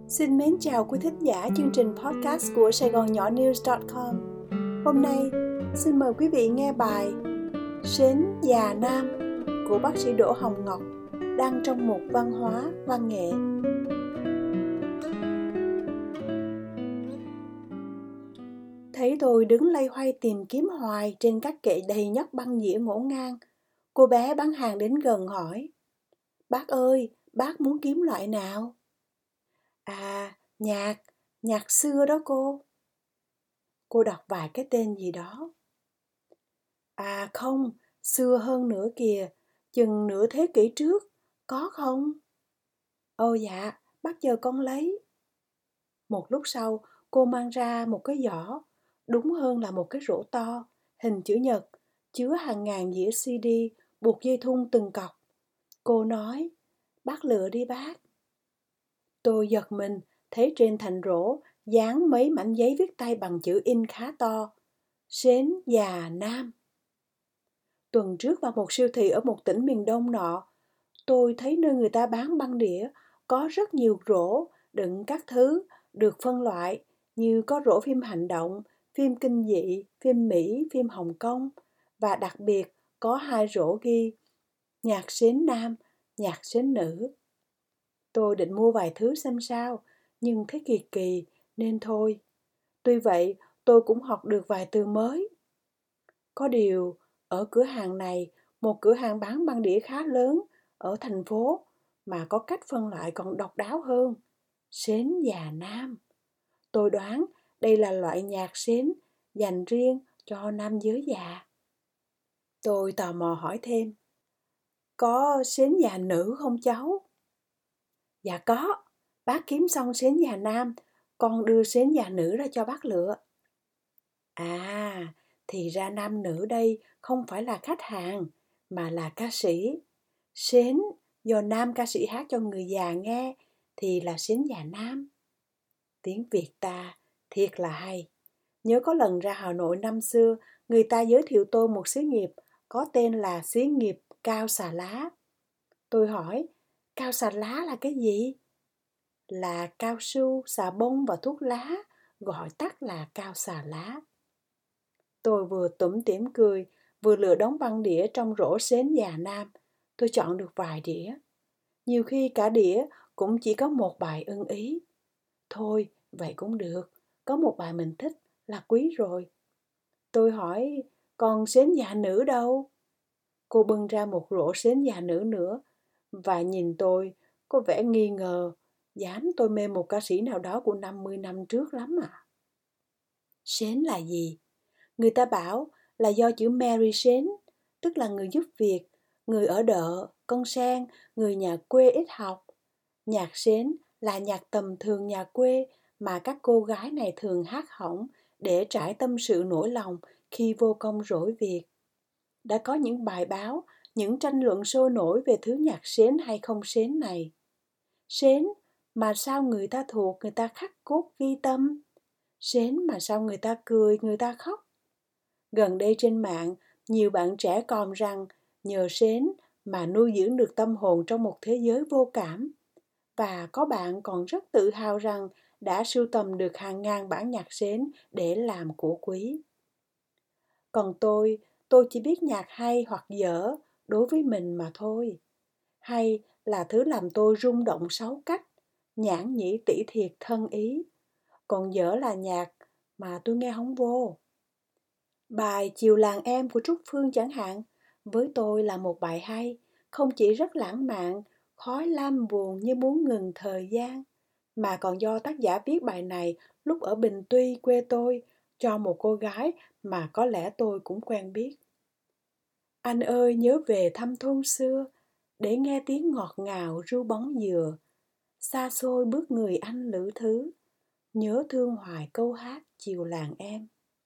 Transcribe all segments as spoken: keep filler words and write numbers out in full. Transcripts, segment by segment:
Xin mến chào quý thính giả chương trình podcast của Sài Gòn Nhỏ News chấm com. Hôm nay, xin mời quý vị nghe bài Sến Già Nam của bác sĩ Đỗ Hồng Ngọc, đăng trong mục Văn hóa, Văn nghệ. Thấy tôi đứng loay hoay tìm kiếm hoài trên các kệ đầy nhóc băng dĩa ngổn ngang, cô bé bán hàng đến gần hỏi: "Bác ơi, bác muốn kiếm loại nào?" "À, nhạc, nhạc xưa đó cô." Cô đọc vài cái tên gì đó. "À không, xưa hơn nữa kìa, chừng nửa thế kỷ trước, có không?" "Ồ dạ, bác chờ con lấy." Một lúc sau, cô mang ra một cái giỏ, đúng hơn là một cái rổ to, hình chữ nhật, chứa hàng ngàn đĩa xê đê, buộc dây thun từng cọc. Cô nói: "Bác lựa đi bác." Tôi giật mình, thấy trên thành rổ dán mấy mảnh giấy viết tay bằng chữ in khá to: Sến Già Nam. Tuần trước vào một siêu thị ở một tỉnh miền Đông nọ, tôi thấy nơi người ta bán băng đĩa có rất nhiều rổ đựng các thứ được phân loại, như có rổ phim hành động, phim kinh dị, phim Mỹ, phim Hồng Kông, và đặc biệt có hai rổ ghi nhạc sến nam, nhạc sến nữ. Tôi định mua vài thứ xem sao, nhưng thấy kỳ kỳ nên thôi. Tuy vậy, tôi cũng học được vài từ mới. Có điều, ở cửa hàng này, một cửa hàng bán băng đĩa khá lớn ở thành phố, mà có cách phân loại còn độc đáo hơn. Sến Già Nam. Tôi đoán đây là loại nhạc sến dành riêng cho nam giới già. Tôi tò mò hỏi thêm: "Có sến già nữ không cháu?" "Dạ có, bác kiếm xong sến già nam, con đưa sến già nữ ra cho bác lựa." À, thì ra nam nữ đây không phải là khách hàng, mà là ca sĩ. Sến do nam ca sĩ hát cho người già nghe thì là sến già nam. Tiếng Việt ta thiệt là hay. Nhớ có lần ra Hà Nội năm xưa, người ta giới thiệu tôi một xí nghiệp có tên là xí nghiệp cao xà lá. Tôi hỏi: "Cao xà lá là cái gì?" "Là cao su, xà bông và thuốc lá, gọi tắt là cao xà lá." Tôi vừa tủm tỉm cười, vừa lựa đống băng đĩa trong rổ sến Già Nam. Tôi chọn được vài đĩa. Nhiều khi cả đĩa cũng chỉ có một bài ưng ý. Thôi, vậy cũng được. Có một bài mình thích là quý rồi. Tôi hỏi: "Còn sến già nữ đâu?" Cô bưng ra một rổ sến già nữ nữa và nhìn tôi có vẻ nghi ngờ, dám tôi mê một ca sĩ nào đó của năm mươi năm trước lắm à. Sến là gì? Người ta bảo là do chữ Mary Sến, tức là người giúp việc, người ở đợ, con sen, người nhà quê ít học. Nhạc sến là nhạc tầm thường nhà quê mà các cô gái này thường hát hỏng để trải tâm sự nỗi lòng khi vô công rỗi việc. Đã có những bài báo, những tranh luận sôi nổi về thứ nhạc sến hay không sến này. Sến mà sao người ta thuộc, người ta khắc cốt ghi tâm. Sến mà sao người ta cười, người ta khóc. Gần đây trên mạng, nhiều bạn trẻ còn rằng nhờ sến mà nuôi dưỡng được tâm hồn trong một thế giới vô cảm. Và có bạn còn rất tự hào rằng đã sưu tầm được hàng ngàn bản nhạc sến để làm của quý. Còn tôi, tôi chỉ biết nhạc hay hoặc dở đối với mình mà thôi. Hay là thứ làm tôi rung động sáu cách, nhãn nhĩ tỉ thiệt thân ý. Còn dở là nhạc mà tôi nghe không vô. Bài Chiều Làng Em của Trúc Phương chẳng hạn, với tôi là một bài hay, không chỉ rất lãng mạn, khói lam buồn như muốn ngừng thời gian, mà còn do tác giả viết bài này lúc ở Bình Tuy quê tôi, cho một cô gái mà có lẽ tôi cũng quen biết. Anh ơi nhớ về thăm thôn xưa, để nghe tiếng ngọt ngào ru bóng dừa, xa xôi bước người anh lữ thứ, nhớ thương hoài câu hát Chiều Làng Em.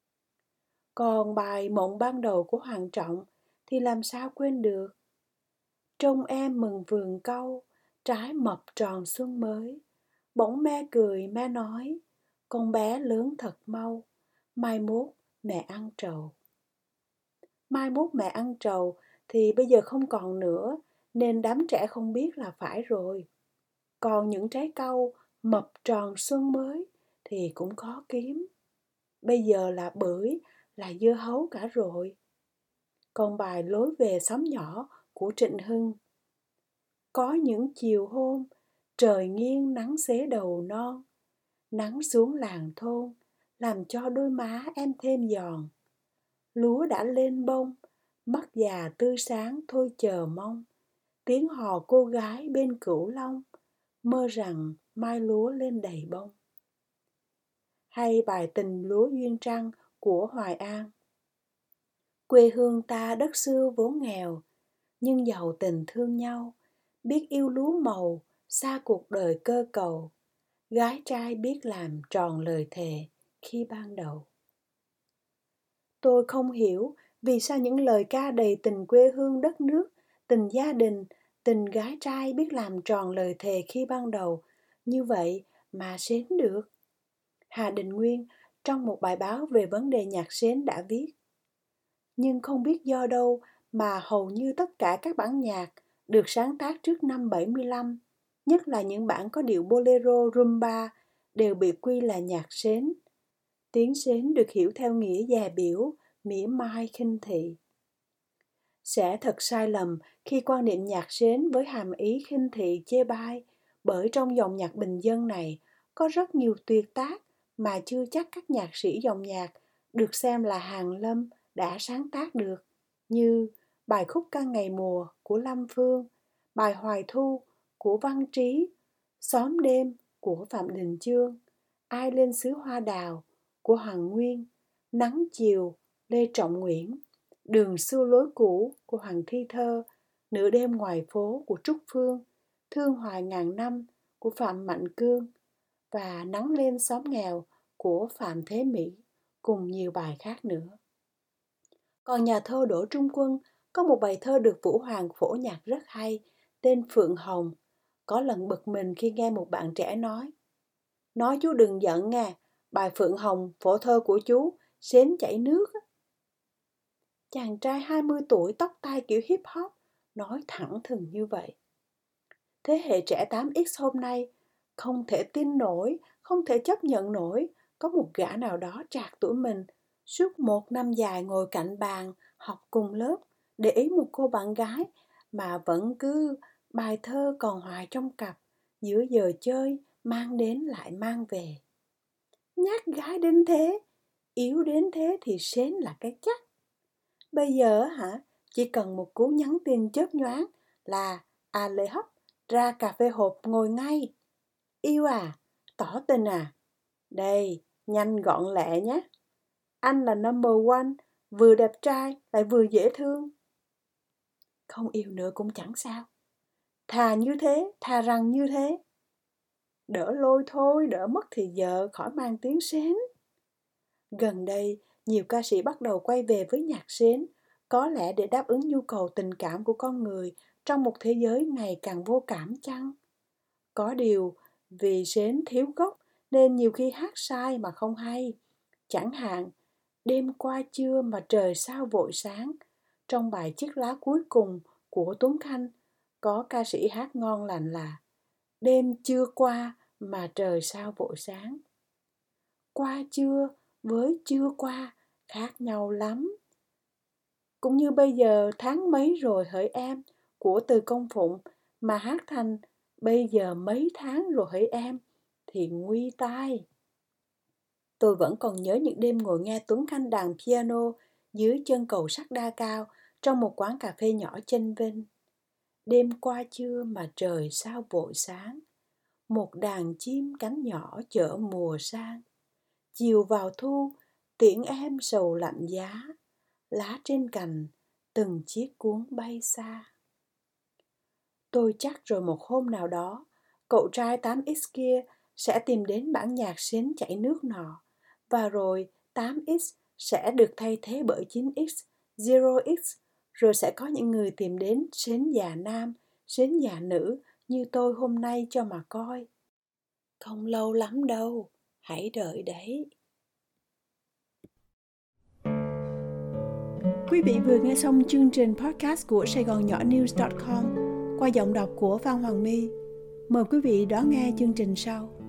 Còn bài Mộng Ban Đầu của Hoàng Trọng thì làm sao quên được. Trông em mừng vườn cau, trái mập tròn xuân mới, bỗng me cười me nói, con bé lớn thật mau, mai mốt mẹ ăn trầu. Mai mốt mẹ ăn trầu thì bây giờ không còn nữa, nên đám trẻ không biết là phải rồi. Còn những trái cau Mập tròn xuân mới thì cũng khó kiếm. Bây giờ là bưởi, là dưa hấu cả rồi. Còn bài Lối về xóm nhỏ của Trịnh Hưng. Có những chiều hôm, trời nghiêng nắng xế đầu non, nắng xuống làng thôn, làm cho đôi má em thêm giòn. Lúa đã lên bông, mắt già tươi sáng thôi chờ mong. Tiếng hò cô gái bên Cửu Long, mơ rằng mai lúa lên đầy bông. Hay bài Tình lúa duyên trăng của Hoài An. Quê hương ta đất xưa vốn nghèo, nhưng giàu tình thương nhau, biết yêu lúa màu, xa cuộc đời cơ cầu. Gái trai biết làm tròn lời thề khi ban đầu. Tôi không hiểu vì sao những lời ca đầy tình quê hương đất nước, tình gia đình, tình gái trai biết làm tròn lời thề khi ban đầu như vậy mà sến được. Hà Đình Nguyên trong một bài báo về vấn đề nhạc sến đã viết: nhưng không biết do đâu mà hầu như tất cả các bản nhạc được sáng tác trước năm bảy mươi lăm, nhất là những bản có điệu bolero, rumba, đều bị quy là nhạc sến. Tiếng sến được hiểu theo nghĩa dè biểu, mỉa mai khinh thị. Sẽ thật sai lầm khi quan niệm nhạc sến với hàm ý khinh thị chê bai, bởi trong dòng nhạc bình dân này có rất nhiều tuyệt tác mà chưa chắc các nhạc sĩ dòng nhạc được xem là hàn lâm đã sáng tác được, như bài Khúc ca ngày mùa của Lâm Phương, bài Hoài thu của Văn Trí, Xóm đêm của Phạm Đình Chương, Ai lên xứ hoa đào của Hoàng Nguyên, Nắng chiều Lê Trọng Nguyễn, Đường xưa lối cũ của Hoàng Thi Thơ, Nửa đêm ngoài phố của Trúc Phương, Thương hoài ngàn năm của Phạm Mạnh Cương và Nắng lên xóm nghèo của Phạm Thế Mỹ, cùng nhiều bài khác nữa. Còn nhà thơ Đỗ Trung Quân có một bài thơ được Vũ Hoàng phổ nhạc rất hay, tên Phượng Hồng. Có lần bực mình khi nghe một bạn trẻ nói: Nói chú đừng giận nghe, bài Phượng Hồng phổ thơ của chú sến chảy nước. Chàng trai hai mươi tuổi tóc tai kiểu hip hop nói thẳng thừng như vậy. Thế hệ trẻ tám x hôm nay không thể tin nổi, không thể chấp nhận nổi có một gã nào đó trạc tuổi mình suốt một năm dài ngồi cạnh bàn học cùng lớp để ý một cô bạn gái mà vẫn cứ bài thơ còn hoài trong cặp, giữa giờ chơi mang đến lại mang về. Nhát gái đến thế, yếu đến thế thì sến là cái chắc. Bây giờ hả, chỉ cần một cú nhắn tin chớp nhoáng là à lệ hấp ra cà phê hộp ngồi ngay. Yêu à, tỏ tình à? Đây, nhanh gọn lẹ nhé. Anh là number one, vừa đẹp trai lại vừa dễ thương. Không yêu nữa cũng chẳng sao. Thà như thế, thà rằng như thế. Đỡ lôi thôi, đỡ mất thì giờ khỏi mang tiếng sến. Gần đây, nhiều ca sĩ bắt đầu quay về với nhạc sến, có lẽ để đáp ứng nhu cầu tình cảm của con người trong một thế giới ngày càng vô cảm chăng? Có điều, vì sến thiếu gốc nên nhiều khi hát sai mà không hay. Chẳng hạn, đêm qua trưa mà trời sao vội sáng, trong bài Chiếc lá cuối cùng của Tuấn Khanh, có ca sĩ hát ngon lành là đêm chưa qua mà trời sao vội sáng. Qua trưa với chưa qua khác nhau lắm. Cũng như bây giờ tháng mấy rồi hỡi em của Từ Công Phụng mà hát thành bây giờ mấy tháng rồi hỡi em thì nguy tai. Tôi vẫn còn nhớ những đêm ngồi nghe Tuấn Khanh đàn piano dưới chân cầu sắt Đa Cao trong một quán cà phê nhỏ Chênh Vinh. Đêm qua trưa mà trời sao vội sáng, một đàn chim cánh nhỏ chở mùa sang. Chiều vào thu, tiễn em sầu lạnh giá, lá trên cành, từng chiếc cuốn bay xa. Tôi chắc rồi một hôm nào đó, cậu trai tám x kia sẽ tìm đến bản nhạc sến chảy nước nọ, và rồi tám x sẽ được thay thế bởi chín x, zero x, rồi sẽ có những người tìm đến sến già nam, sến già nữ như tôi hôm nay cho mà coi. Không lâu lắm đâu, hãy đợi đấy. Quý vị vừa nghe xong chương trình podcast của Sài Gòn Nhỏ News chấm com qua giọng đọc của Phan Hoàng My. Mời quý vị đón nghe chương trình sau.